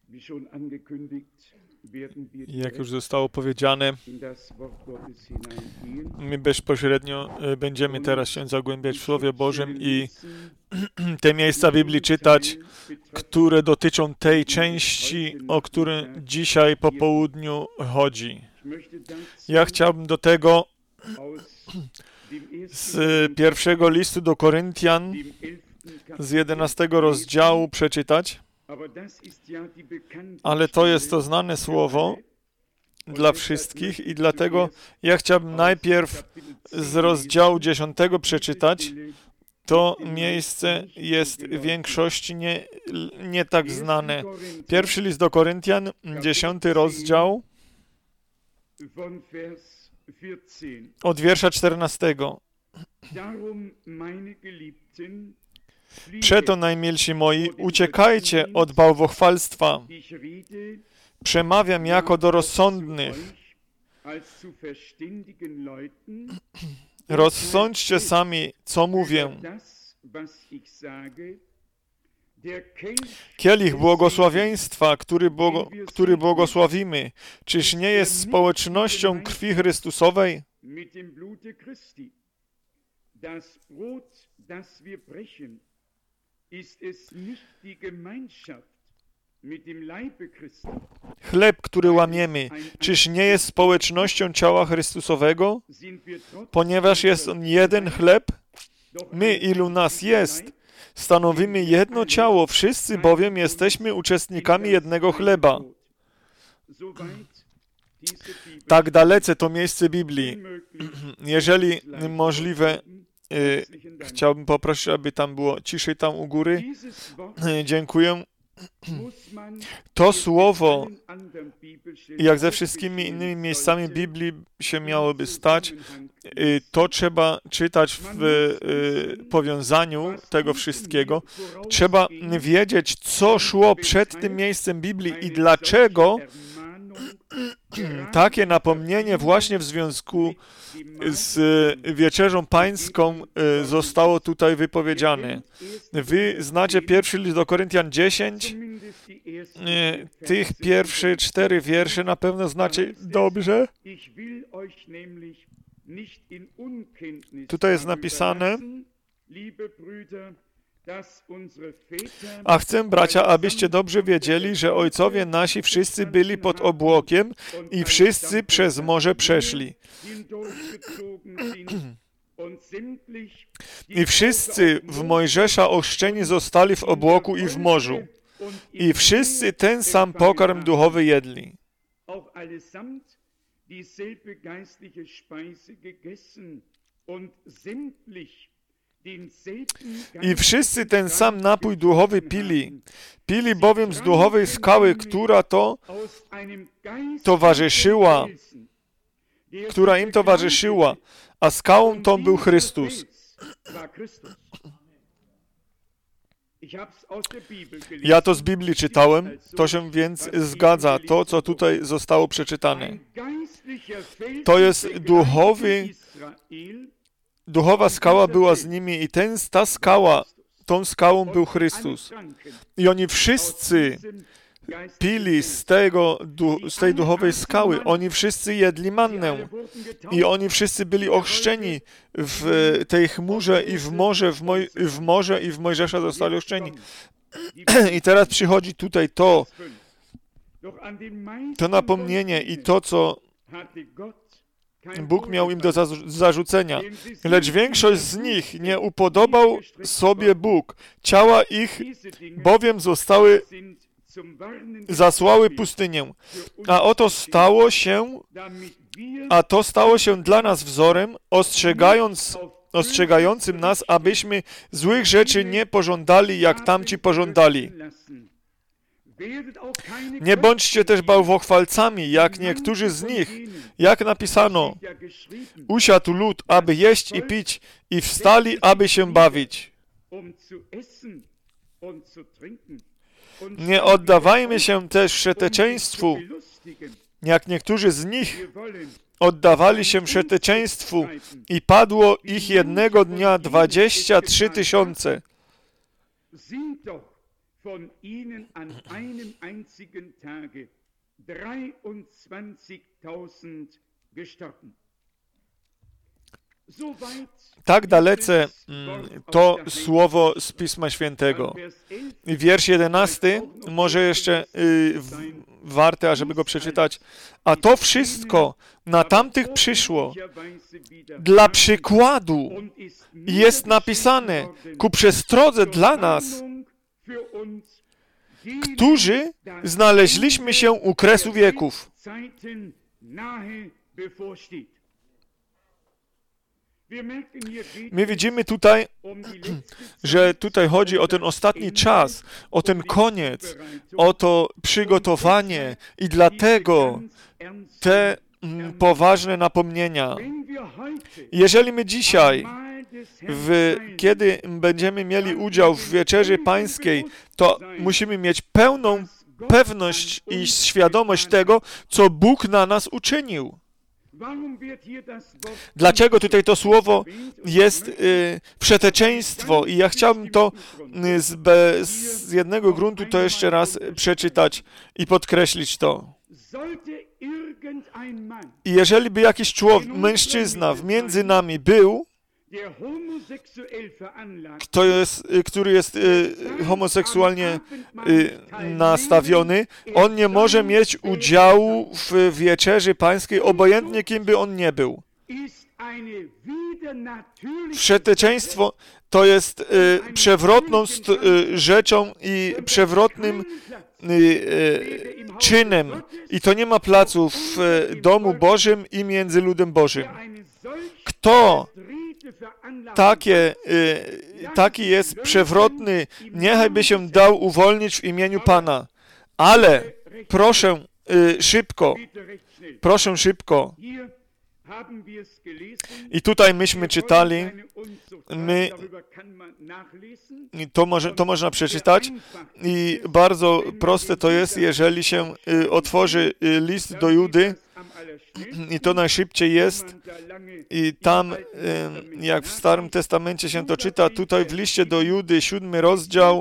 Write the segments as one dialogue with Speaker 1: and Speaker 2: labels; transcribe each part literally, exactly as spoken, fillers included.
Speaker 1: Jak już zostało powiedziane, my bezpośrednio będziemy teraz się zagłębiać w Słowie Bożym i te miejsca Biblii czytać, które dotyczą tej części, o której dzisiaj po południu chodzi. Ja chciałbym do tego z pierwszego listu do Koryntian, z jedenastego rozdziału przeczytać, ale to jest to znane słowo dla wszystkich i dlatego ja chciałbym najpierw z rozdziału dziesiątego przeczytać. To miejsce jest w większości nie, nie tak znane. Pierwszy list do Koryntian, dziesiąty rozdział, od wiersza czternastego. Przeto, najmilsi moi, uciekajcie od bałwochwalstwa. Przemawiam jako do rozsądnych. Rozsądźcie sami, co mówię. Kielich błogosławieństwa, który, błogo, który błogosławimy, czyż nie jest społecznością krwi Chrystusowej? Chleb, który łamiemy, czyż nie jest społecznością ciała Chrystusowego? Ponieważ jest on jeden chleb, my, ilu nas jest, stanowimy jedno ciało, wszyscy bowiem jesteśmy uczestnikami jednego chleba. Tak dalece to miejsce Biblii. Jeżeli możliwe, y, chciałbym poprosić, aby tam było ciszej tam u góry. Y, dziękuję. To słowo, jak ze wszystkimi innymi miejscami Biblii się miałoby stać, to trzeba czytać w powiązaniu tego wszystkiego. Trzeba wiedzieć, co szło przed tym miejscem Biblii i dlaczego takie napomnienie właśnie w związku z Wieczerzą Pańską zostało tutaj wypowiedziane. Wy znacie pierwszy list do Koryntian dziesięć. Tych pierwsze cztery wiersze na pewno znacie dobrze. Tutaj jest napisane: a chcę, bracia, abyście dobrze wiedzieli, że ojcowie nasi wszyscy byli pod obłokiem i wszyscy przez morze przeszli. I wszyscy w Mojżesza ochrzczeni zostali w obłoku i w morzu. I wszyscy ten sam pokarm duchowy jedli. I wszyscy ten sam napój duchowy pili. Pili bowiem z duchowej skały, która to towarzyszyła, która im towarzyszyła, a skałą tą był Chrystus. Ja to z Biblii czytałem, to się więc zgadza, to, co tutaj zostało przeczytane. To jest duchowy, duchowa skała była z nimi i ten, ta skała, tą skałą był Chrystus. I oni wszyscy pili z, tego, z tej duchowej skały. Oni wszyscy jedli mannę. I oni wszyscy byli ochrzczeni w tej chmurze i w morze, w, Moj, w morze i w Mojżesza zostali ochrzczeni. I teraz przychodzi tutaj to, to napomnienie i to, co Bóg miał im do zarzucenia. Lecz większość z nich nie upodobał sobie Bóg. Ciała ich bowiem zostały zasłały pustynię. A oto stało się, a to stało się dla nas wzorem, ostrzegając, ostrzegającym nas, abyśmy złych rzeczy nie pożądali, jak tamci pożądali. Nie bądźcie też bałwochwalcami, jak niektórzy z nich, jak napisano, usiadł lud, aby jeść i pić, i wstali, aby się bawić. Nie oddawajmy się też szeteczeństwu, jak niektórzy z nich oddawali się szeteczeństwu i padło ich jednego dnia dwadzieścia trzy tysiące.
Speaker 2: von ihnen an einem einzigen Tage dreiundzwanzigtausend gestorben.
Speaker 1: Tak dalece to słowo z Pisma Świętego. I wiersz jedenasty, może jeszcze y, warte, ażeby go przeczytać. A to wszystko na tamtych przyszło dla przykładu jest napisane ku przestrodze dla nas, którzy znaleźliśmy się u kresu wieków. My widzimy tutaj, że tutaj chodzi o ten ostatni czas, o ten koniec, o to przygotowanie i dlatego te mm, poważne napomnienia. Jeżeli my dzisiaj, w, kiedy będziemy mieli udział w Wieczerzy Pańskiej, to musimy mieć pełną pewność i świadomość tego, co Bóg na nas uczynił. Dlaczego tutaj to słowo jest y, przeteczeństwo? I ja chciałbym to y, z, be, z jednego gruntu to jeszcze raz przeczytać i podkreślić to. I jeżeli by jakiś człowiek, mężczyzna między nami był, kto jest, który jest y, homoseksualnie y, nastawiony, on nie może mieć udziału w Wieczerzy Pańskiej, obojętnie kim by on nie był. Przeteczeństwo to jest y, przewrotną st, y, rzeczą i przewrotnym y, y, czynem. I to nie ma placu w y, domu Bożym i między ludem Bożym. Kto takie, y, taki jest przewrotny, niechaj by się dał uwolnić w imieniu Pana. Ale proszę y, szybko, proszę szybko. I tutaj myśmy czytali, my, to, może, to można przeczytać i bardzo proste to jest, jeżeli się y, otworzy y, list do Judy, i to najszybciej jest i tam, jak w Starym Testamencie się to czyta, tutaj w liście do Judy, siódmy rozdział,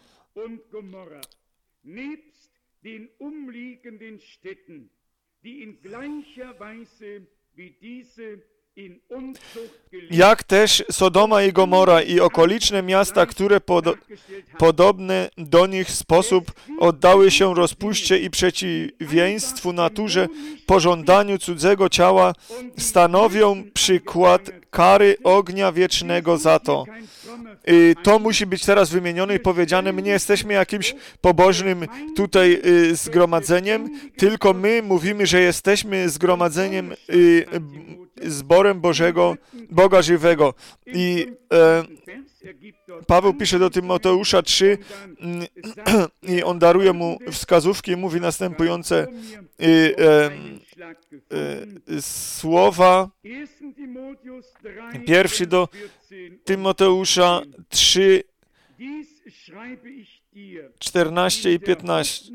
Speaker 1: jak też Sodoma i Gomora i okoliczne miasta, które pod, podobne do nich sposób oddały się rozpuście i przeciwieństwu naturze, pożądaniu cudzego ciała, stanowią przykład kary ognia wiecznego za to. I to musi być teraz wymienione i powiedziane, my nie jesteśmy jakimś pobożnym tutaj y, zgromadzeniem, tylko my mówimy, że jesteśmy zgromadzeniem, y, zborem Bożego, Boga żywego. I e, Paweł pisze do Tymoteusza trzy i on daruje mu wskazówki i mówi następujące y, e, e, słowa. Pierwszy do Tymoteusza trzy, czternaście i piętnaście.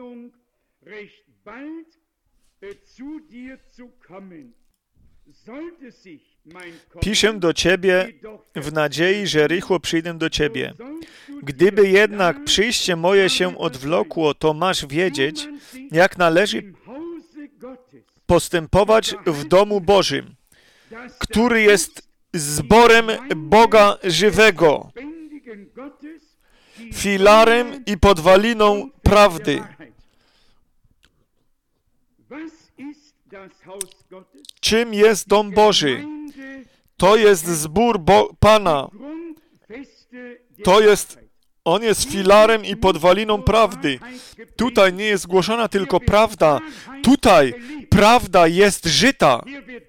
Speaker 1: Piszę do Ciebie w nadziei, że rychło przyjdę do Ciebie. Gdyby jednak przyjście moje się odwlokło, to masz wiedzieć, jak należy postępować w domu Bożym, który jest zborem Boga żywego, filarem i podwaliną prawdy. Czym jest dom Boży? To jest zbór Bo- Pana. To jest, on jest filarem i podwaliną prawdy. Tutaj nie jest głoszona tylko prawda. Tutaj prawda jest żyta.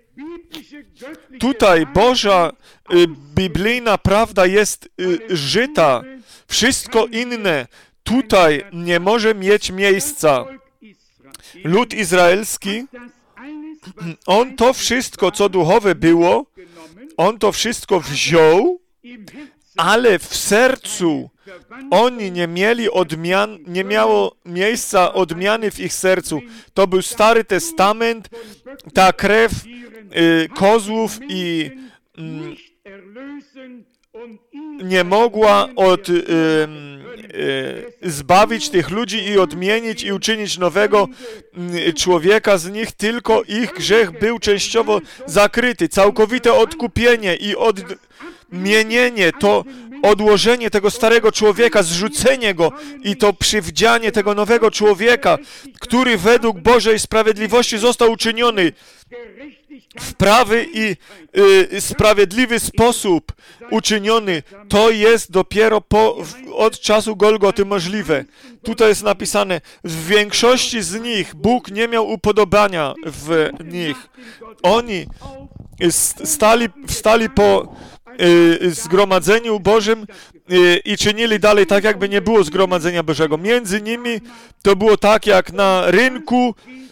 Speaker 1: Tutaj Boża y, biblijna prawda jest y, żyta. Wszystko inne tutaj nie może mieć miejsca. Lud izraelski, on to wszystko, co duchowe było, on to wszystko wziął, ale w sercu oni nie mieli odmian, nie miało miejsca odmiany w ich sercu. To był Stary Testament, ta krew y, kozłów i y, nie mogła od, y, zbawić tych ludzi i odmienić i uczynić nowego człowieka z nich, tylko ich grzech był częściowo zakryty. Całkowite odkupienie i odmienienie, to odłożenie tego starego człowieka, zrzucenie go i to przywdzianie tego nowego człowieka, który według Bożej sprawiedliwości został uczyniony w prawy i y, sprawiedliwy sposób uczyniony, to jest dopiero po, w, od czasu Golgoty możliwe. Tutaj jest napisane, w większości z nich Bóg nie miał upodobania w nich. Oni stali, wstali po y, zgromadzeniu Bożym y, i czynili dalej tak, jakby nie było zgromadzenia Bożego. Między nimi to było tak, jak na rynku.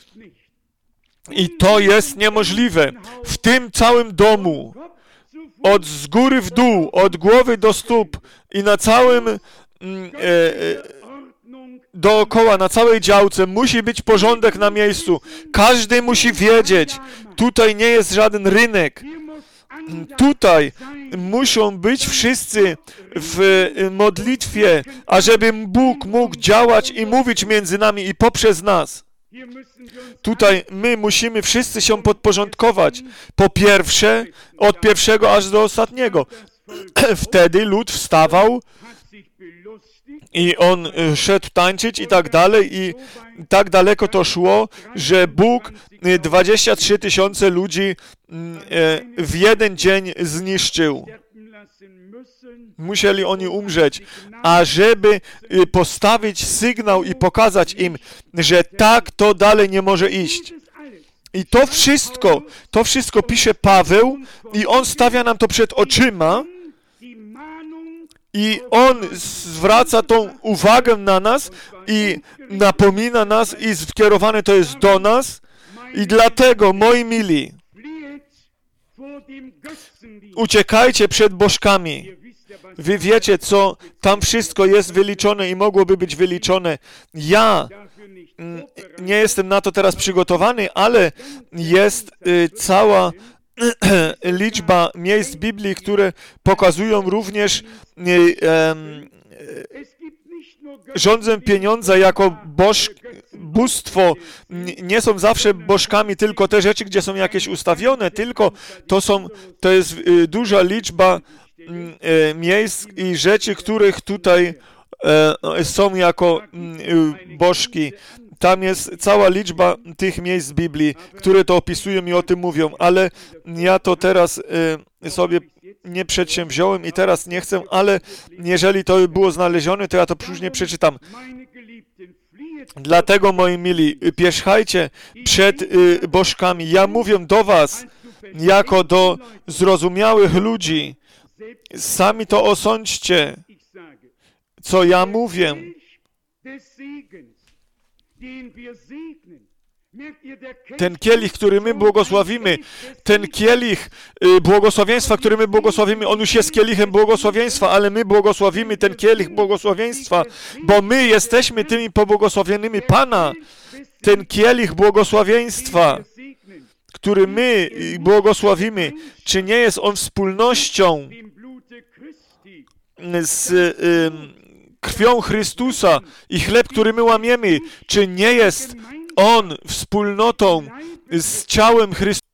Speaker 1: I to jest niemożliwe. W tym całym domu, od z góry w dół, od głowy do stóp i na całym mm, e, e, dookoła, na całej działce musi być porządek na miejscu. Każdy musi wiedzieć, tutaj nie jest żaden rynek. Tutaj muszą być wszyscy w modlitwie, ażeby Bóg mógł działać i mówić między nami i poprzez nas. Tutaj my musimy wszyscy się podporządkować. Po pierwsze, od pierwszego aż do ostatniego. Wtedy lud wstawał i on szedł tańczyć i tak dalej i tak daleko to szło, że Bóg dwadzieścia trzy tysiące ludzi w jeden dzień zniszczył. Musieli oni umrzeć, ażeby postawić sygnał i pokazać im, że tak to dalej nie może iść. I to wszystko, to wszystko pisze Paweł i on stawia nam to przed oczyma i on zwraca tą uwagę na nas i napomina nas i skierowane to jest do nas i dlatego, moi mili, uciekajcie przed bożkami. Wy wiecie, co tam wszystko jest wyliczone i mogłoby być wyliczone. Ja nie jestem na to teraz przygotowany, ale jest y, cała liczba miejsc Biblii, które pokazują również y, y, rządzę pieniądza jako boż, bóstwo. Nie są zawsze bożkami tylko te rzeczy, gdzie są jakieś ustawione, tylko to są, to jest y, duża liczba y, miejsc i rzeczy, których tutaj y, są jako y, bożki. Tam jest cała liczba tych miejsc w Biblii, które to opisują i o tym mówią, ale ja to teraz y, sobie nie przedsięwziąłem i teraz nie chcę, ale jeżeli to było znalezione, to ja to później przeczytam. Dlatego, moi mili, pierzchajcie przed y, bożkami. Ja mówię do was, jako do zrozumiałych ludzi. Sami to osądźcie, co ja mówię. Ten kielich, który my błogosławimy, ten kielich y, błogosławieństwa, który my błogosławimy, on już jest kielichem błogosławieństwa, ale my błogosławimy ten kielich błogosławieństwa, bo my jesteśmy tymi pobłogosławionymi Pana. Ten kielich błogosławieństwa, który my błogosławimy, czy nie jest on wspólnością z y, krwią Chrystusa i chleb, który my łamiemy, czy nie jest on wspólnotą z ciałem Chrystusa?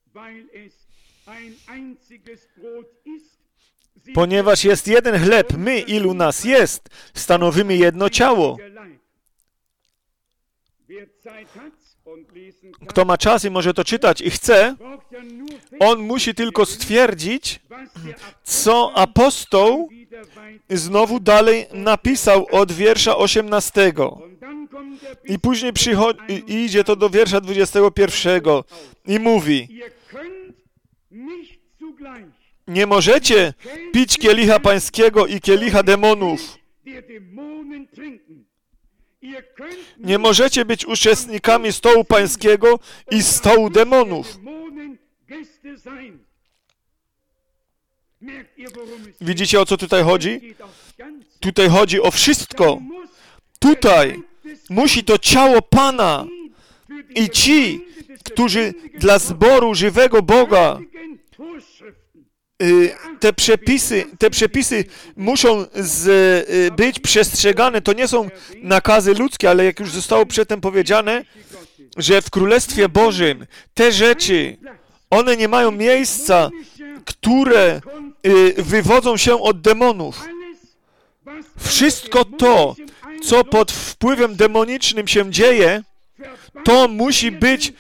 Speaker 1: Ponieważ jest jeden chleb, my, ilu nas jest, stanowimy jedno ciało. Kto ma czas i może to czytać i chce, on musi tylko stwierdzić, co apostoł znowu dalej napisał od wiersza osiemnastego. I później przychodzi, idzie to do wiersza dwudziestego pierwszego i mówi: nie możecie pić kielicha pańskiego i kielicha demonów. Nie możecie być uczestnikami stołu pańskiego i stołu demonów. Widzicie, o co tutaj chodzi? Tutaj chodzi o wszystko. Tutaj musi to ciało Pana i ci, którzy dla zboru żywego Boga te przepisy, te przepisy muszą z, być przestrzegane. To nie są nakazy ludzkie, ale jak już zostało przedtem powiedziane, że w Królestwie Bożym te rzeczy, one nie mają miejsca, które wywodzą się od demonów. Wszystko to, co pod wpływem demonicznym się dzieje, to musi być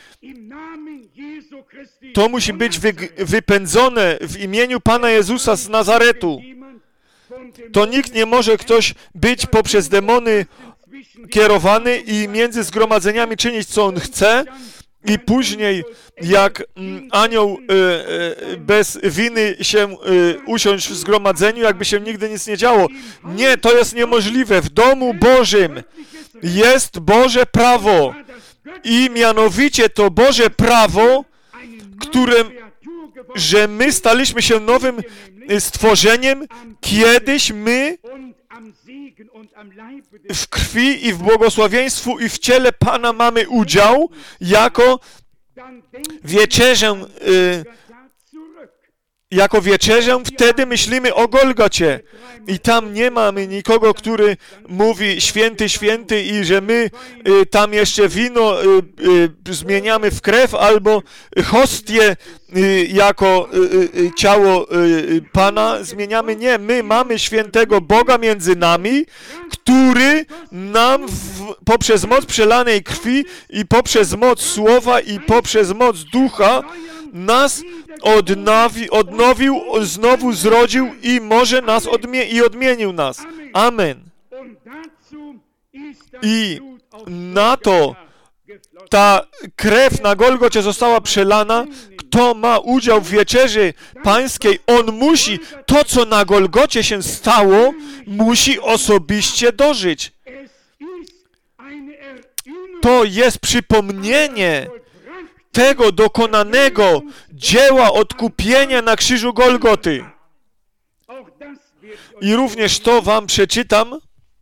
Speaker 1: To musi być wy, wypędzone w imieniu Pana Jezusa z Nazaretu. To nikt nie może ktoś być poprzez demony kierowany i między zgromadzeniami czynić, co on chce, i później jak mm, anioł y, y, bez winy się y, usiąść w zgromadzeniu, jakby się nigdy nic nie działo. Nie, to jest niemożliwe. W domu Bożym jest Boże prawo i mianowicie to Boże prawo, którym, że my staliśmy się nowym stworzeniem, kiedyś my w krwi i w błogosławieństwu i w ciele Pana mamy udział jako wieczerzę, y, jako wieczerzę, wtedy myślimy o Golgocie. I tam nie mamy nikogo, który mówi święty, święty i że my y, tam jeszcze wino y, y, zmieniamy w krew albo hostię y, jako y, y, ciało y, Pana zmieniamy. Nie, my mamy świętego Boga między nami, który nam w, poprzez moc przelanej krwi i poprzez moc słowa i poprzez moc ducha nas odnowi, odnowił, znowu zrodził i może nas odmie i odmienił nas. Amen. I na to ta krew na Golgocie została przelana. Kto ma udział w wieczerzy pańskiej, on musi to, co na Golgocie się stało, musi osobiście dożyć. To jest przypomnienie tego dokonanego dzieła odkupienia na krzyżu Golgoty. I również to wam przeczytam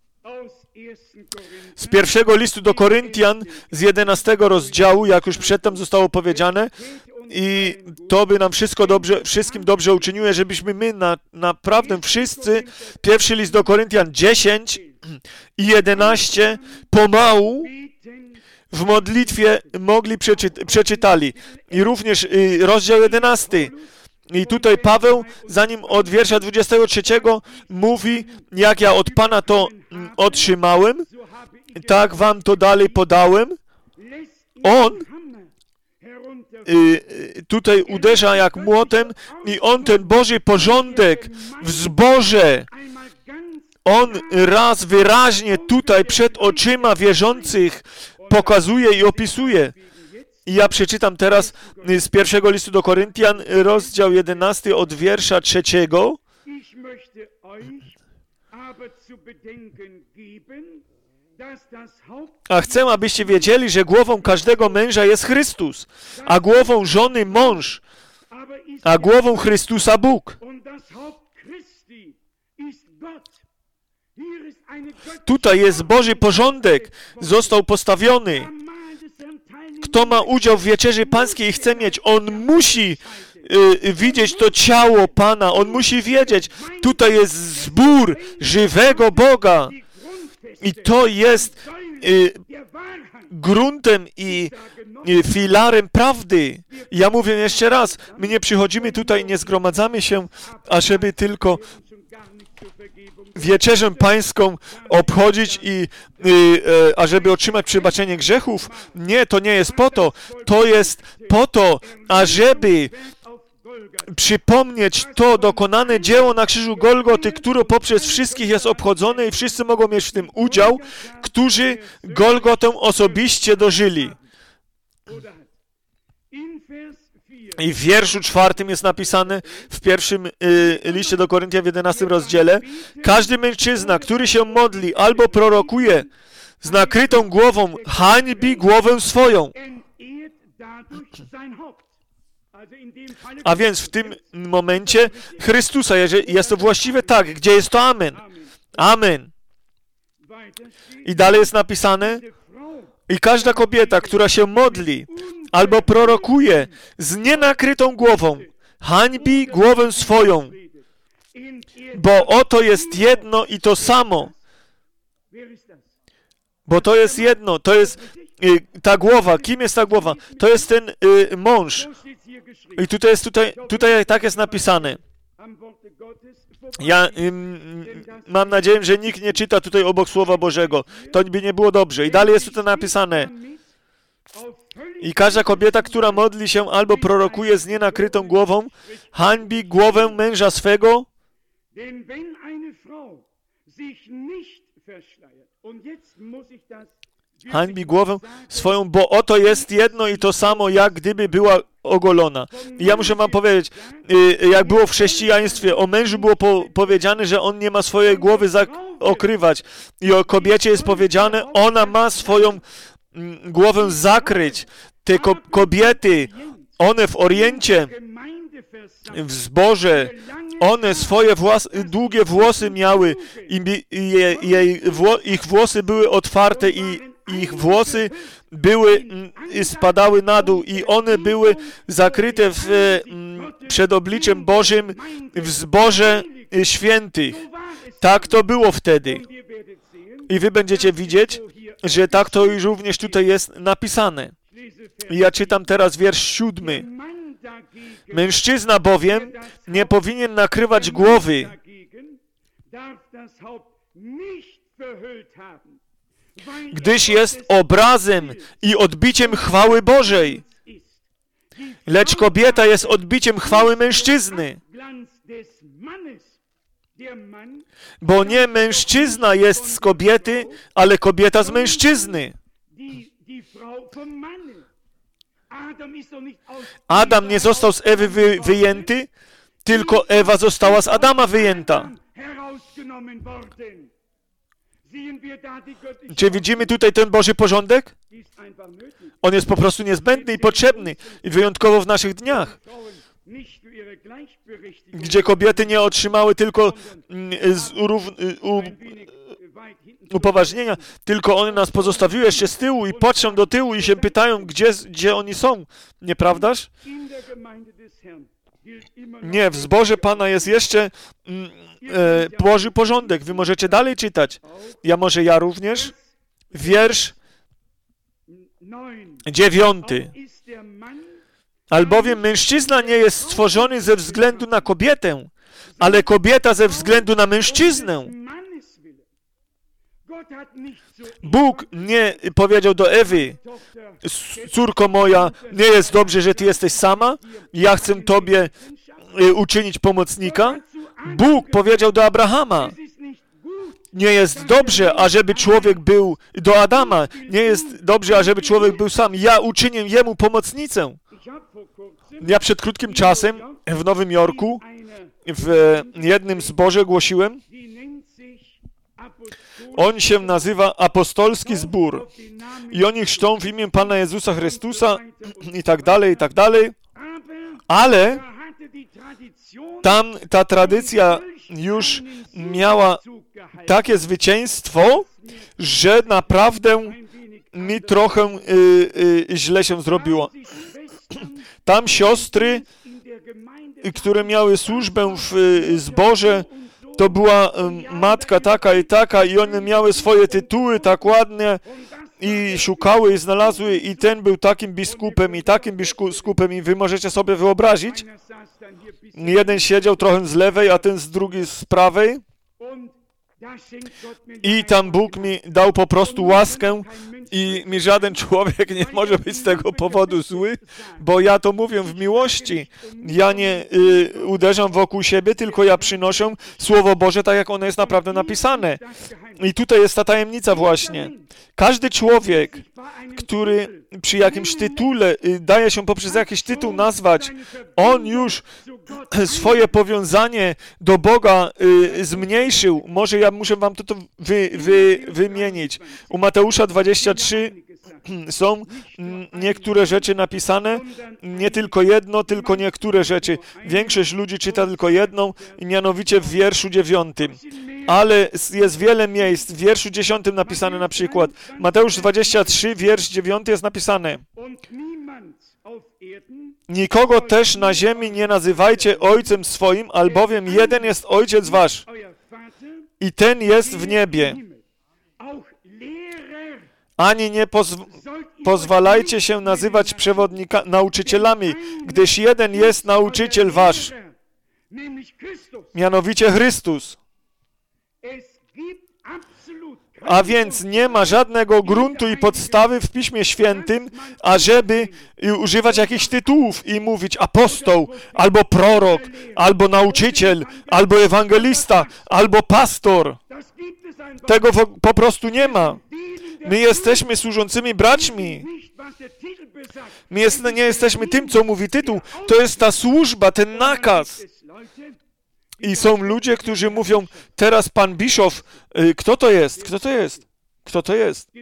Speaker 1: z pierwszego listu do Koryntian z jedenastego rozdziału, jak już przedtem zostało powiedziane, i to by nam wszystko dobrze, wszystkim dobrze uczyniło, żebyśmy my na, naprawdę wszyscy, pierwszy list do Koryntian dziesięć i jedenaście pomału w modlitwie mogli przeczy, przeczytali. I również y, rozdział jedenasty. I tutaj Paweł, zanim od wiersza dwudziestego trzeciego mówi, jak ja od Pana to mm, otrzymałem, tak wam to dalej podałem. On y, y, tutaj uderza jak młotem i on ten Boży porządek w zborze, on raz wyraźnie tutaj przed oczyma wierzących pokazuje i opisuje. I ja przeczytam teraz z pierwszego listu do Koryntian, rozdział jedenasty od wiersza trzeciego. A chcę, abyście wiedzieli, że głową każdego męża jest Chrystus, a głową żony mąż, a głową Chrystusa Bóg. Tutaj jest Boży porządek, został postawiony. Kto ma udział w wieczerzy pańskiej i chce mieć, on musi y, widzieć to ciało Pana, on musi wiedzieć, tutaj jest zbór żywego Boga i to jest y, gruntem i y, filarem prawdy. Ja mówię jeszcze raz, my nie przychodzimy tutaj, nie zgromadzamy się, ażeby tylko wieczerzę pańską obchodzić i y, y, ażeby otrzymać przebaczenie grzechów. Nie, to nie jest po to. To jest po to, ażeby przypomnieć to dokonane dzieło na krzyżu Golgoty, które poprzez wszystkich jest obchodzone i wszyscy mogą mieć w tym udział, którzy Golgotę osobiście dożyli. I w wierszu czwartym jest napisane w pierwszym y, liście do Koryntian w jedenastym rozdziale: każdy mężczyzna, który się modli albo prorokuje z nakrytą głową, hańbi głowę swoją. A więc w tym momencie Chrystusa, jeżeli jest to właściwe, tak, gdzie jest to amen? Amen. I dalej jest napisane: i każda kobieta, która się modli albo prorokuje z nienakrytą głową, hańbi głowę swoją, bo oto jest jedno i to samo. Bo to jest jedno, to jest y, ta głowa. Kim jest ta głowa? To jest ten y, mąż. I tutaj jest, tutaj, tutaj tak jest napisane. Ja y, mam nadzieję, że nikt nie czyta tutaj obok Słowa Bożego. To by nie było dobrze. I dalej jest tutaj napisane. I każda kobieta, która modli się albo prorokuje z nienakrytą głową, hańbi głowę męża swego. Hańbi głowę swoją, bo oto jest jedno i to samo, jak gdyby była ogolona. I ja muszę wam powiedzieć, jak było w chrześcijaństwie, o mężu było po powiedziane, że on nie ma swojej głowy okrywać. I o kobiecie jest powiedziane, ona ma swoją głowę zakryć. Te ko kobiety, one w Oriencie, w zborze, one swoje włos długie włosy miały i, i je, jej wło ich włosy były otwarte i ich włosy były i spadały na dół i one były zakryte w, przed obliczem Bożym w zborze świętych. Tak to było wtedy. I wy będziecie widzieć, że tak to już również tutaj jest napisane. I ja czytam teraz wiersz siódmy. Mężczyzna bowiem nie powinien nakrywać głowy, gdyż jest obrazem i odbiciem chwały Bożej. Lecz kobieta jest odbiciem chwały mężczyzny. Bo nie mężczyzna jest z kobiety, ale kobieta z mężczyzny. Adam nie został z Ewy wy, wyjęty, tylko Ewa została z Adama wyjęta. Czy widzimy tutaj ten Boży porządek? On jest po prostu niezbędny i potrzebny, i wyjątkowo w naszych dniach, gdzie kobiety nie otrzymały tylko z u, upoważnienia, tylko one nas pozostawiły jeszcze z tyłu i patrzą do tyłu i się pytają, gdzie, gdzie oni są. Nieprawdaż? Nie, w zborze Pana jest jeszcze mm, e, Boży porządek. Wy możecie dalej czytać. Ja może ja również. Wiersz dziewiąty. Albowiem mężczyzna nie jest stworzony ze względu na kobietę, ale kobieta ze względu na mężczyznę. Bóg nie powiedział do Ewy, córko moja, nie jest dobrze, że ty jesteś sama, ja chcę tobie uczynić pomocnika. Bóg powiedział do Abrahama, nie jest dobrze, ażeby człowiek był, do Adama, nie jest dobrze, ażeby człowiek był sam, ja uczynię jemu pomocnicę. Ja przed krótkim czasem w Nowym Jorku w jednym zborze głosiłem, on się nazywa Apostolski Zbór i oni chrzczą w imię Pana Jezusa Chrystusa i tak dalej, i tak dalej, ale tam ta tradycja już miała takie zwycięstwo, że naprawdę mi trochę y, y, źle się zrobiło. Tam siostry, które miały służbę w y, zborze, to była y, matka taka i taka i one miały swoje tytuły tak ładnie i szukały i znalazły i ten był takim biskupem i takim biskupem i wy możecie sobie wyobrazić. Jeden siedział trochę z lewej, a ten z drugiej z prawej. I tam Bóg mi dał po prostu łaskę i mi żaden człowiek nie może być z tego powodu zły, bo ja to mówię w miłości. Ja nie y, uderzam wokół siebie, tylko ja przynoszę Słowo Boże tak, jak ono jest naprawdę napisane. I tutaj jest ta tajemnica właśnie. Każdy człowiek, który przy jakimś tytule y, daje się poprzez jakiś tytuł nazwać, on już swoje powiązanie do Boga y, zmniejszył. Może ja muszę wam to, to wy, wy, wymienić. U Mateusza dwadzieścia trzy są niektóre rzeczy napisane, nie tylko jedno, tylko niektóre rzeczy. Większość ludzi czyta tylko jedną, mianowicie w wierszu dziewiątym. Ale jest wiele miejsc. W wierszu dziesiątym napisane na przykład. Mateusz dwadzieścia trzy, wiersz dziewiąty jest napisane. Nikogo też na ziemi nie nazywajcie ojcem swoim, albowiem jeden jest ojciec wasz i ten jest w niebie. Ani nie pozw- pozwalajcie się nazywać przewodnika- nauczycielami, gdyż jeden jest nauczyciel wasz, mianowicie Chrystus. A więc nie ma żadnego gruntu i podstawy w Piśmie Świętym, ażeby używać jakichś tytułów i mówić apostoł, albo prorok, albo nauczyciel, albo ewangelista, albo pastor. Tego wo- po prostu nie ma. My jesteśmy służącymi braćmi. My jest, nie jesteśmy tym, co mówi tytuł. To jest ta służba, ten nakaz. I są ludzie, którzy mówią, teraz pan Bischof, y, kto to jest? Kto to jest? Kto to jest?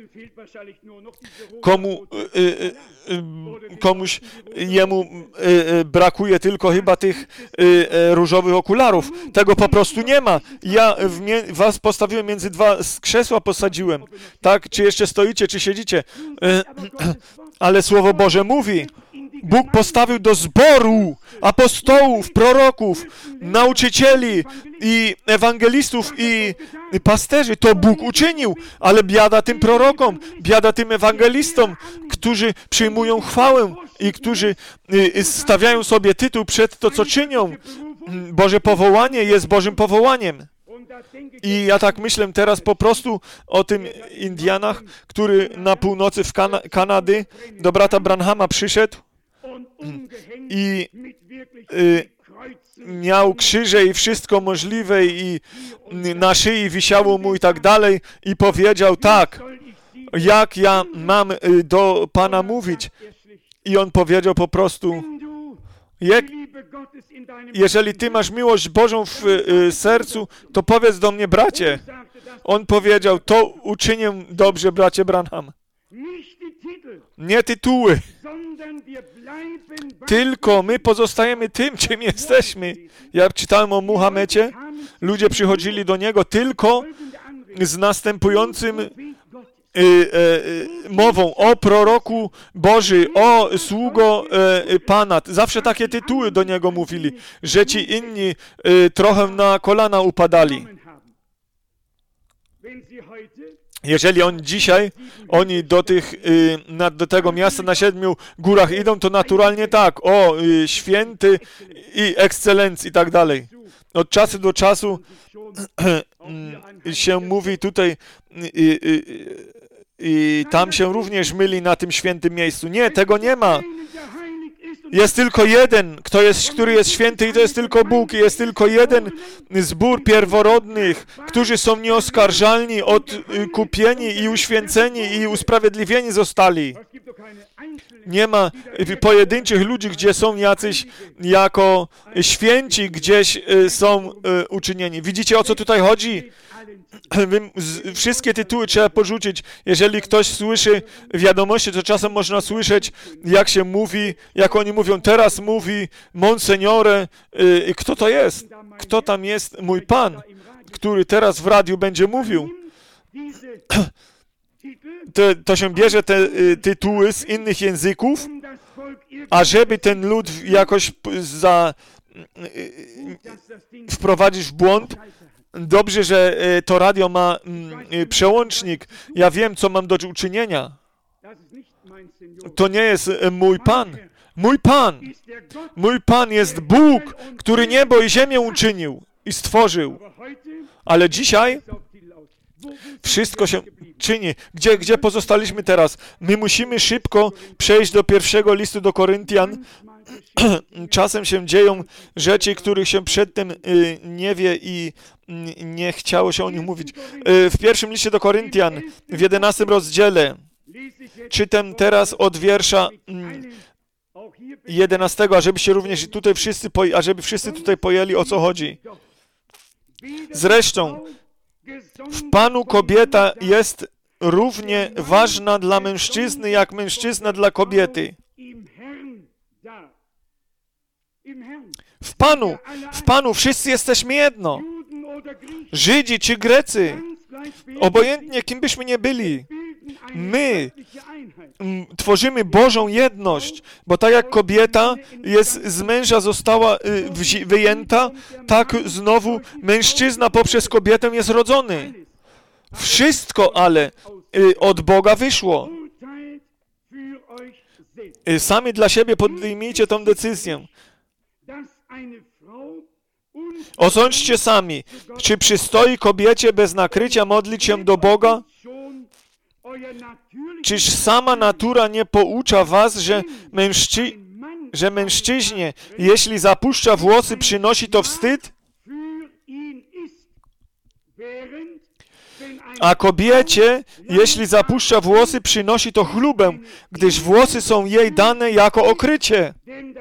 Speaker 1: Komu, y, y, y, komuś, jemu y, y, brakuje tylko chyba tych y, y, różowych okularów. Tego po prostu nie ma. Ja w mie- was postawiłem między dwa krzesła, posadziłem. Tak? Czy jeszcze stoicie, czy siedzicie? Y, ale Słowo Boże mówi, Bóg postawił do zboru apostołów, proroków, nauczycieli i ewangelistów i pasterzy. To Bóg uczynił, ale biada tym prorokom, biada tym ewangelistom, którzy przyjmują chwałę i którzy stawiają sobie tytuł przed to, co czynią. Boże powołanie jest Bożym powołaniem. I ja tak myślę teraz po prostu o tym Indianach, który na północy w Kana- Kanady do brata Branhama przyszedł i y, miał krzyże i wszystko możliwe i na szyi wisiało mu i tak dalej i powiedział tak, jak ja mam y, do Pana mówić. I on powiedział po prostu, jak, jeżeli Ty masz miłość Bożą w y, sercu, to powiedz do mnie, bracie. On powiedział, to uczynię dobrze, bracie Branham. Nie tytuły, tylko my pozostajemy tym, czym jesteśmy. Ja czytałem o Muhammecie, ludzie przychodzili do niego tylko z następującym y, y, y, mową o proroku Boży, o sługo y, Pana. Zawsze takie tytuły do niego mówili, że ci inni y, trochę na kolana upadali. Jeżeli on dzisiaj, oni do tych, y, na, do tego miasta na siedmiu górach idą, to naturalnie tak, o, y, święty i ekscelencji i tak dalej. Od czasu do czasu y, się mówi tutaj i y, y, y, tam się również myli na tym świętym miejscu. Nie, tego nie ma. Jest tylko jeden, kto jest, który jest święty i to jest tylko Bóg. Jest tylko jeden zbór pierworodnych, którzy są nieoskarżalni, odkupieni i uświęceni i usprawiedliwieni zostali. Nie ma pojedynczych ludzi, gdzie są jacyś jako święci gdzieś są uczynieni. Widzicie, o co tutaj chodzi? Wszystkie tytuły trzeba porzucić. Jeżeli ktoś słyszy wiadomości, to czasem można słyszeć, jak się mówi, jak oni mówią, teraz mówi Monsignore, yy, kto to jest? Kto tam jest? Mój Pan, który teraz w radiu będzie mówił. To, to się bierze te y, tytuły z innych języków, ażeby ten lud jakoś za, y, wprowadzić w błąd. Dobrze, że to radio ma mm, przełącznik. Ja wiem, co mam do uczynienia. To nie jest mój Pan. Mój Pan. Mój Pan jest Bóg, który niebo i ziemię uczynił i stworzył. Ale dzisiaj wszystko się czyni. Gdzie, gdzie pozostaliśmy teraz? My musimy szybko przejść do pierwszego listu do Koryntian. Czasem się dzieją rzeczy, których się przedtem y, nie wie i y, nie chciało się o nich mówić. Y, w pierwszym liście do Koryntian, w jedenastym rozdziale, czytam teraz od wiersza y, jedenastego, ażebyście również tutaj wszyscy, po, ażeby wszyscy tutaj pojęli, o co chodzi. Zresztą w Panu kobieta jest równie ważna dla mężczyzny, jak mężczyzna dla kobiety. W Panu, w Panu wszyscy jesteśmy jedno. Żydzi czy Grecy, obojętnie kim byśmy nie byli, my m, tworzymy Bożą jedność, bo tak jak kobieta jest z męża została y, wzi- wyjęta, tak znowu mężczyzna poprzez kobietę jest rodzony. Wszystko ale y, od Boga wyszło. Y, sami dla siebie podejmijcie tą decyzję. Osądźcie sami, czy przystoi kobiecie bez nakrycia modlić się do Boga? Czyż sama natura nie poucza was, że, mężczy... że mężczyźnie, jeśli zapuszcza włosy, przynosi to wstyd? A kobiecie, jeśli zapuszcza włosy, przynosi to chlubę, gdyż włosy są jej dane jako okrycie.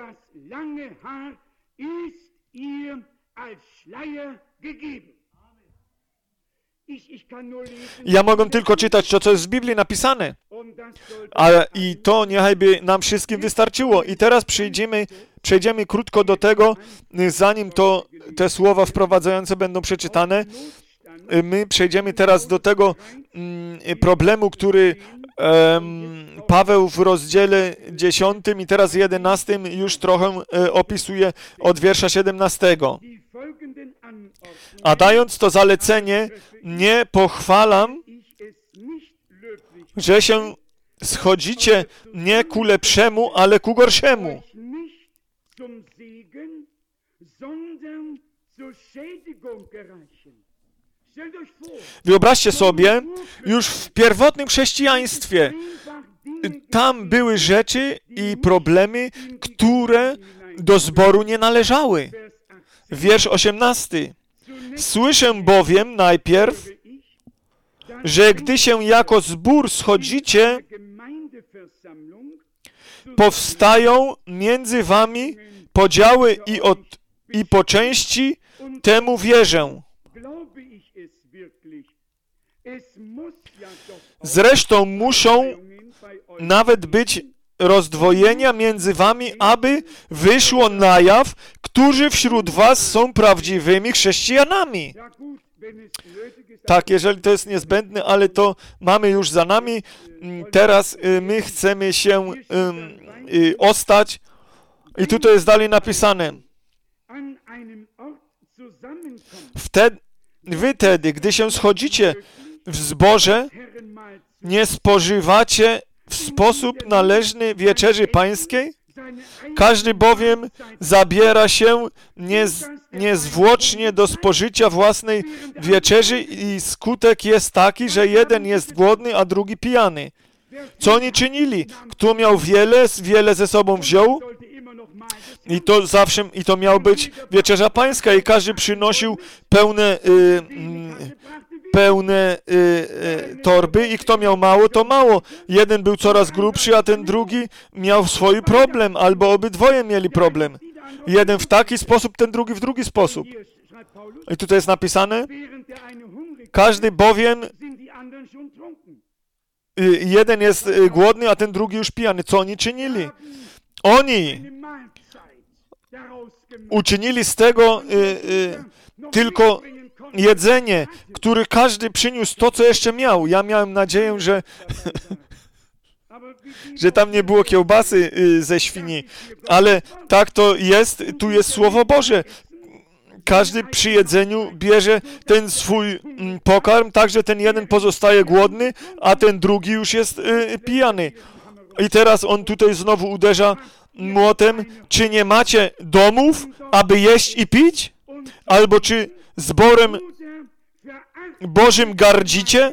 Speaker 1: Ja mogę tylko czytać to, co jest w Biblii napisane. A i to niechajby nam wszystkim wystarczyło. I teraz przejdziemy, przejdziemy krótko do tego, zanim to te słowa wprowadzające będą przeczytane. My przejdziemy teraz do tego mm, problemu, który um, Paweł w rozdziale dziesiątym i teraz jedenastym już trochę e, opisuje od wiersza siedemnastego. A dając to zalecenie, nie pochwalam, że się schodzicie nie ku lepszemu, ale ku gorszemu. Wyobraźcie sobie, już w pierwotnym chrześcijaństwie tam były rzeczy i problemy, które do zboru nie należały. Wiersz osiemnasty. Słyszę bowiem najpierw, że gdy się jako zbór schodzicie, powstają między wami podziały i, od, i po części temu wierzę. Zresztą muszą nawet być rozdwojenia między wami, aby wyszło na jaw, którzy wśród was są prawdziwymi chrześcijanami. Tak, jeżeli to jest niezbędne, ale to mamy już za nami. Teraz my chcemy się um, y, ostać. I tutaj jest dalej napisane. Wtedy, wy tedy, gdy się schodzicie w zborze, nie spożywacie w sposób należny wieczerzy pańskiej? Każdy bowiem zabiera się niez, niezwłocznie do spożycia własnej wieczerzy i skutek jest taki, że jeden jest głodny, a drugi pijany. Co oni czynili? Kto miał wiele, wiele ze sobą wziął? I to zawsze, i to miał być wieczerza pańska i każdy przynosił pełne, y, y, pełne y, y, torby i kto miał mało, to mało. Jeden był coraz grubszy, a ten drugi miał swój problem, albo obydwoje mieli problem. Jeden w taki sposób, ten drugi w drugi sposób. I tutaj jest napisane, każdy bowiem y, jeden jest y, głodny, a ten drugi już pijany. Co oni czynili? Oni uczynili z tego y, y, tylko jedzenie, który każdy przyniósł to, co jeszcze miał. Ja miałem nadzieję, że, że tam nie było kiełbasy y, ze świni, ale tak to jest, tu jest Słowo Boże. Każdy przy jedzeniu bierze ten swój mm, pokarm, tak, że ten jeden pozostaje głodny, a ten drugi już jest y, pijany. I teraz on tutaj znowu uderza młotem, czy nie macie domów, aby jeść i pić? Albo czy zborem Bożym gardzicie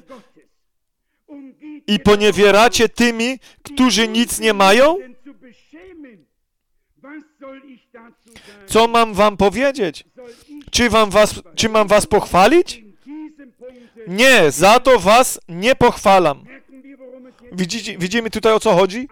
Speaker 1: i poniewieracie tymi, którzy nic nie mają? Co mam wam powiedzieć? Czy, wam was, czy mam was pochwalić? Nie, za to was nie pochwalam. Widzicie, widzimy tutaj, o co chodzi?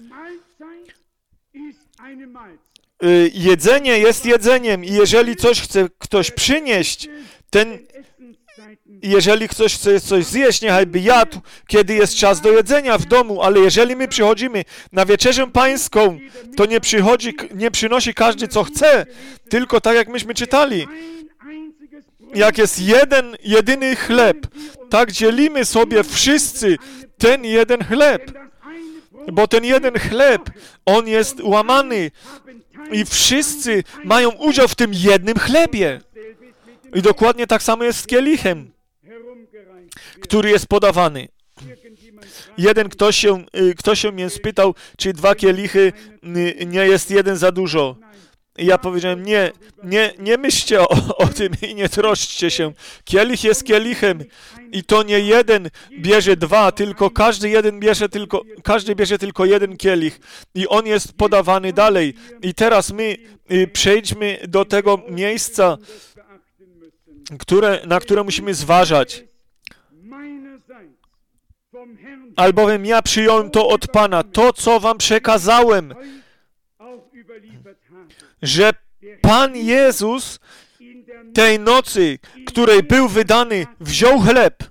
Speaker 1: Y, jedzenie jest jedzeniem i jeżeli coś chce ktoś przynieść, ten, jeżeli ktoś chce coś zjeść, niechajby jadł, kiedy jest czas do jedzenia w domu, ale jeżeli my przychodzimy na wieczerzę pańską, to nie przychodzi, nie przynosi każdy, co chce, tylko tak, jak myśmy czytali. Jak jest jeden, jedyny chleb, tak dzielimy sobie wszyscy ten jeden chleb. bo ten jeden chleb, on jest łamany i wszyscy mają udział w tym jednym chlebie. I dokładnie tak samo jest z kielichem, który jest podawany. Jeden ktoś się, ktoś się mnie spytał, czy dwa kielichy nie jest jeden za dużo. I ja powiedziałem, nie, nie, nie myślcie o, o tym i nie troszczcie się. Kielich jest kielichem i to nie jeden bierze dwa, tylko każdy jeden bierze tylko, każdy bierze tylko jeden kielich i on jest podawany dalej. I teraz my y, przejdźmy do tego miejsca, które, na które musimy zważać. Albowiem ja przyjąłem to od Pana, to, co wam przekazałem, że Pan Jezus tej nocy, której był wydany, wziął chleb,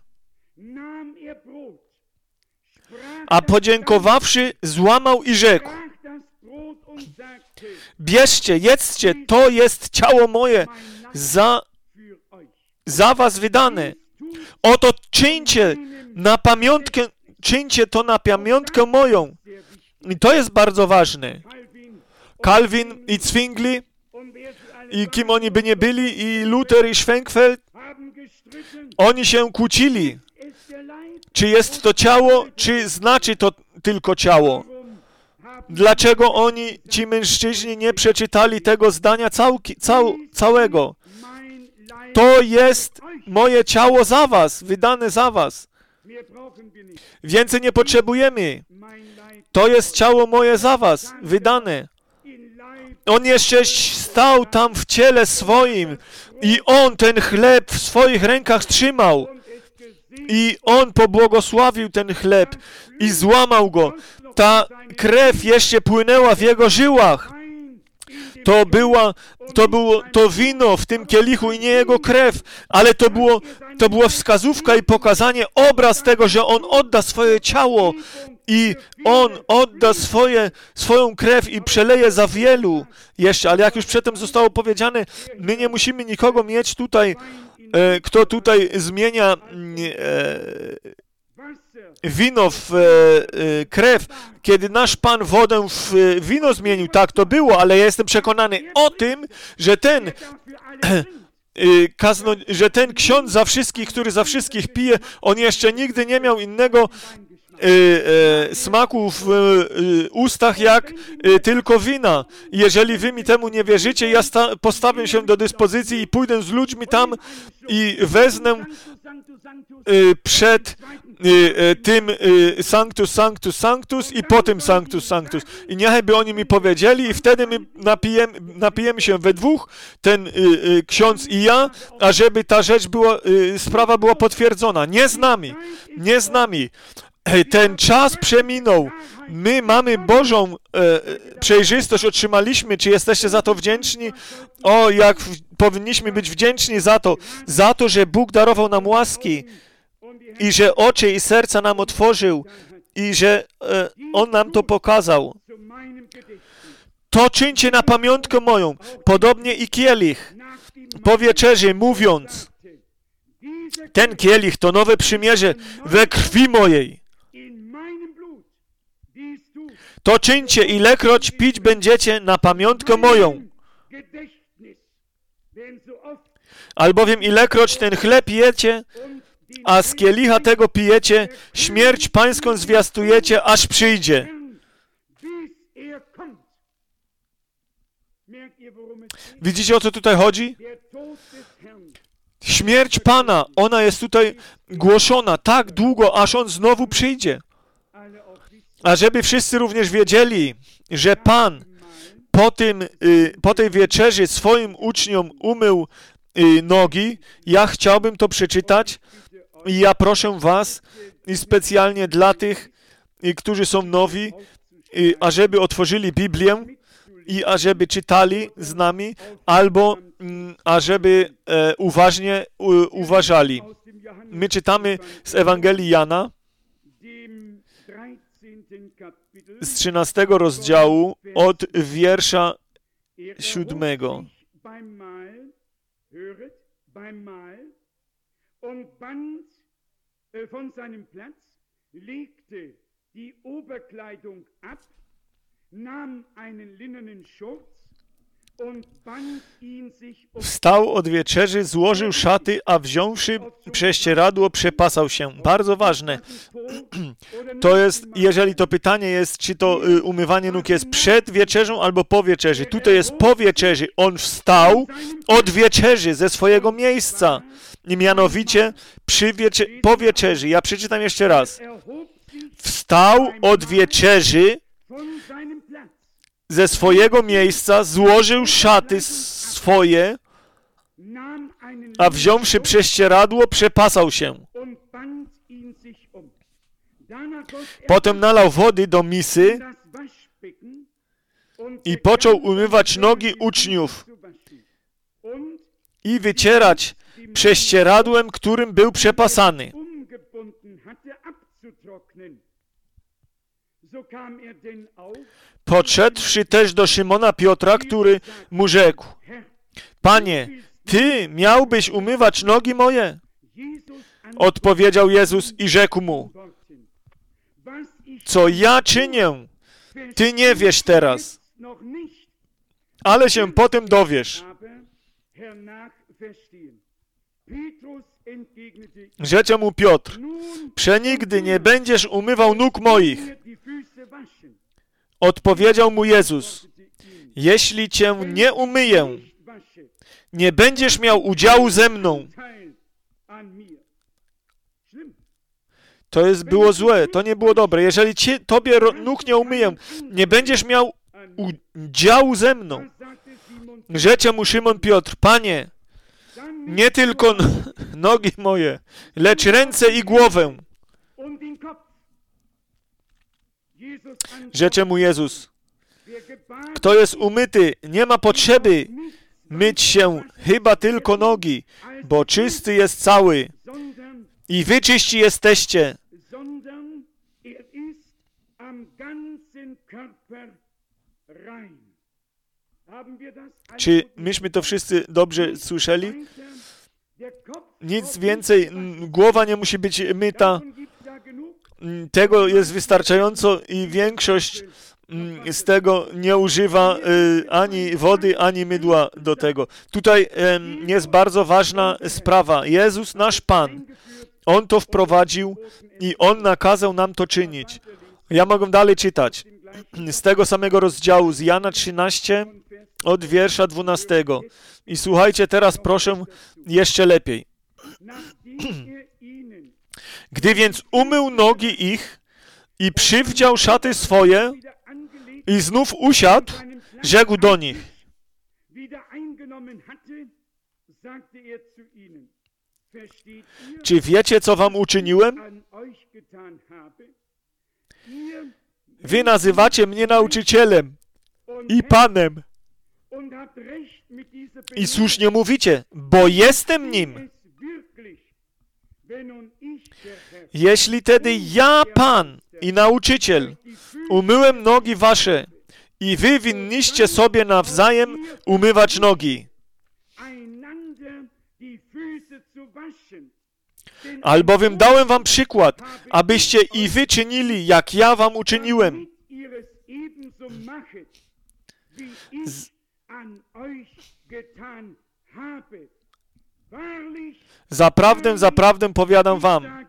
Speaker 1: a podziękowawszy, złamał i rzekł: bierzcie, jedzcie, to jest ciało moje, za, za was wydane. Oto czyńcie na pamiątkę, czyńcie to na pamiątkę moją. I to jest bardzo ważne. Calvin i Zwingli, i kim oni by nie byli, i Luther i Schwenkfeld, oni się kłócili. Czy jest to ciało, czy znaczy to tylko ciało? Dlaczego oni, ci mężczyźni, nie przeczytali tego zdania całki, cał, całego? To jest moje ciało za was, wydane za was. Więcej nie potrzebujemy. To jest ciało moje za was, wydane. On jeszcze stał tam w ciele swoim i on ten chleb w swoich rękach trzymał. I on pobłogosławił ten chleb i złamał go. Ta krew jeszcze płynęła w jego żyłach. To była, to było to wino w tym kielichu i nie jego krew, ale to było, to była wskazówka i pokazanie, obraz tego, że on odda swoje ciało i on odda swoje, swoją krew i przeleje za wielu jeszcze, ale jak już przedtem zostało powiedziane, my nie musimy nikogo mieć tutaj, e, kto tutaj zmienia e, wino w e, krew. Kiedy nasz Pan wodę w wino zmienił, tak to było, ale ja jestem przekonany o tym, że ten e, kazno, że ten ksiądz za wszystkich, który za wszystkich pije, on jeszcze nigdy nie miał innego e, e, smaku w e, ustach jak e, tylko wina. Jeżeli wy mi temu nie wierzycie, ja sta, postawię się do dyspozycji i pójdę z ludźmi tam i wezmę e, przed tym Sanctus, Sanctus, Sanctus i po tym Sanctus, Sanctus. I niechaj by oni mi powiedzieli i wtedy my napijemy, napijemy się we dwóch, ten y, y, ksiądz i ja, ażeby ta rzecz była, y, sprawa była potwierdzona. Nie z nami, nie z nami. Ten czas przeminął. My mamy Bożą e, przejrzystość, otrzymaliśmy. Czy jesteście za to wdzięczni? O, jak w, powinniśmy być wdzięczni za to, za to, że Bóg darował nam łaski i że oczy i serca nam otworzył i że e, On nam to pokazał. To czyńcie na pamiątkę moją, podobnie i kielich, po wieczerzy mówiąc, ten kielich to nowe przymierze we krwi mojej. To czyńcie, ilekroć pić będziecie na pamiątkę moją. Albowiem ilekroć ten chleb jecie, a z kielicha tego pijecie, śmierć pańską zwiastujecie, aż przyjdzie. Widzicie, o co tutaj chodzi? Śmierć Pana, ona jest tutaj głoszona tak długo, aż On znowu przyjdzie. A żeby wszyscy również wiedzieli, że Pan po, tym, po tej wieczerzy swoim uczniom umył nogi, ja chciałbym to przeczytać i ja proszę was, i specjalnie dla tych, którzy są nowi, ażeby otworzyli Biblię i ażeby czytali z nami, albo ażeby e, uważnie u, uważali. My czytamy z Ewangelii Jana, z trzynastego rozdziału, od wiersza siódmego.
Speaker 2: Und band von seinem Platz, legte die Oberkleidung ab, nahm einen linnenen Schurz und band ihn sich um.
Speaker 1: Wstał od wieczerzy, złożył szaty, a wziąwszy prześcieradło, przepasał się. Bardzo ważne. To jest, jeżeli to pytanie jest, czy to y, umywanie nóg jest przed wieczerzą albo po wieczerzy. Tutaj jest po wieczerzy. On wstał od wieczerzy ze swojego miejsca. I mianowicie przy wiecze po wieczerzy. Ja przeczytam jeszcze raz. Wstał od wieczerzy ze swojego miejsca, złożył szaty swoje, a wziąwszy prześcieradło, przepasał się. Potem nalał wody do misy i począł umywać nogi uczniów i wycierać prześcieradłem, którym był przepasany. Podszedłszy też do Szymona Piotra, który mu rzekł: Panie, Ty miałbyś umywać nogi moje? Odpowiedział Jezus i rzekł mu: Co ja czynię, Ty nie wiesz teraz, ale się potem dowiesz. Rzecze mu Piotr: Przenigdy nie będziesz umywał nóg moich. Odpowiedział mu Jezus: Jeśli cię nie umyję, nie będziesz miał udziału ze mną. To jest, było złe, to nie było dobre. Jeżeli ci, tobie nóg nie umyję, nie będziesz miał udziału ze mną. Rzecze mu Szymon Piotr: Panie, nie tylko nogi moje, lecz ręce i głowę. Rzecze mu Jezus: Kto jest umyty, nie ma potrzeby myć się, chyba tylko nogi, bo czysty jest cały. I wy czyści jesteście. Czy myśmy to wszyscy dobrze słyszeli? Nic więcej, głowa nie musi być myta. Tego jest wystarczająco i większość z tego nie używa ani wody, ani mydła do tego. Tutaj jest bardzo ważna sprawa. Jezus, nasz Pan, On to wprowadził i On nakazał nam to czynić. Ja mogę dalej czytać. Z tego samego rozdziału, z Jana trzynaście, od wiersza dwunastego. I słuchajcie teraz, proszę, jeszcze lepiej. Gdy więc umył nogi ich i przywdział szaty swoje i znów usiadł, rzekł do nich: Czy wiecie, co wam uczyniłem? Wy nazywacie mnie nauczycielem i Panem. I słusznie mówicie, bo jestem nim. Jeśli tedy ja, Pan i nauczyciel, umyłem nogi wasze i wy winniście sobie nawzajem umywać nogi. Albowiem dałem wam przykład, abyście i wy czynili, jak ja wam uczyniłem. Z... Zaprawdę, zaprawdę powiadam wam,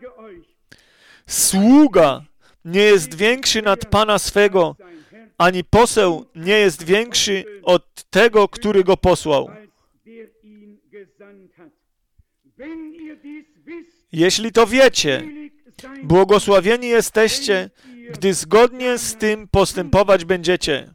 Speaker 1: sługa nie jest większy nad Pana swego, ani poseł nie jest większy od tego, który go posłał. Jeśli to wiecie, błogosławieni jesteście, gdy zgodnie z tym postępować będziecie.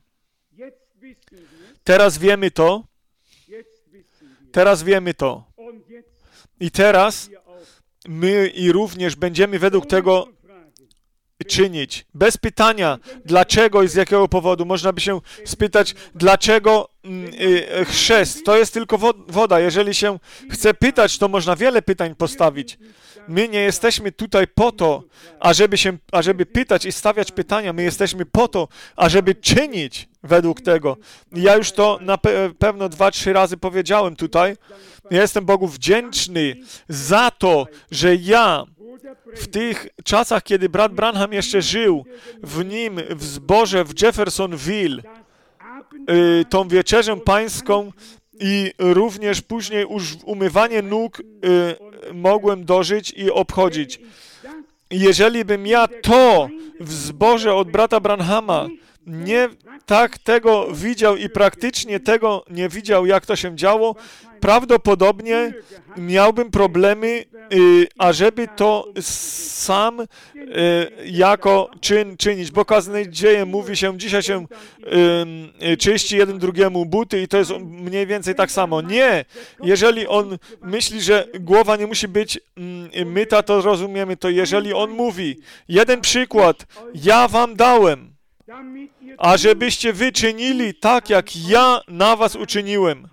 Speaker 1: Teraz wiemy to. Teraz wiemy to. I teraz my i również będziemy według tego czynić. Bez pytania, dlaczego i z jakiego powodu. Można by się spytać, dlaczego y, chrzest. To jest tylko woda. Jeżeli się chce pytać, to można wiele pytań postawić. My nie jesteśmy tutaj po to, ażeby, się, ażeby pytać i stawiać pytania. My jesteśmy po to, ażeby czynić według tego. Ja już to na pe pewno dwa, trzy razy powiedziałem tutaj. Ja jestem Bogu wdzięczny za to, że ja w tych czasach, kiedy brat Branham jeszcze żył, w nim, w zborze w Jeffersonville, y, tą wieczerzę pańską i również później już umywanie nóg y, mogłem dożyć i obchodzić. Jeżeli bym ja to w zborze od brata Branhama nie tak tego widział i praktycznie tego nie widział, jak to się działo, prawdopodobnie miałbym problemy, y, ażeby to sam y, jako czyn czynić. Bo kaznej dzieje mówi się, dzisiaj się y, czyści jeden drugiemu buty i to jest mniej więcej tak samo. Nie! Jeżeli on myśli, że głowa nie musi być y, myta, to rozumiemy to. Jeżeli on mówi, jeden przykład, ja wam dałem, a żebyście wy czynili tak, jak ja na was uczyniłem.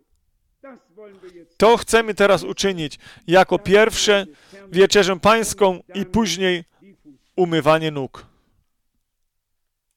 Speaker 1: To chcemy teraz uczynić jako pierwsze wieczerzę pańską i później umywanie nóg.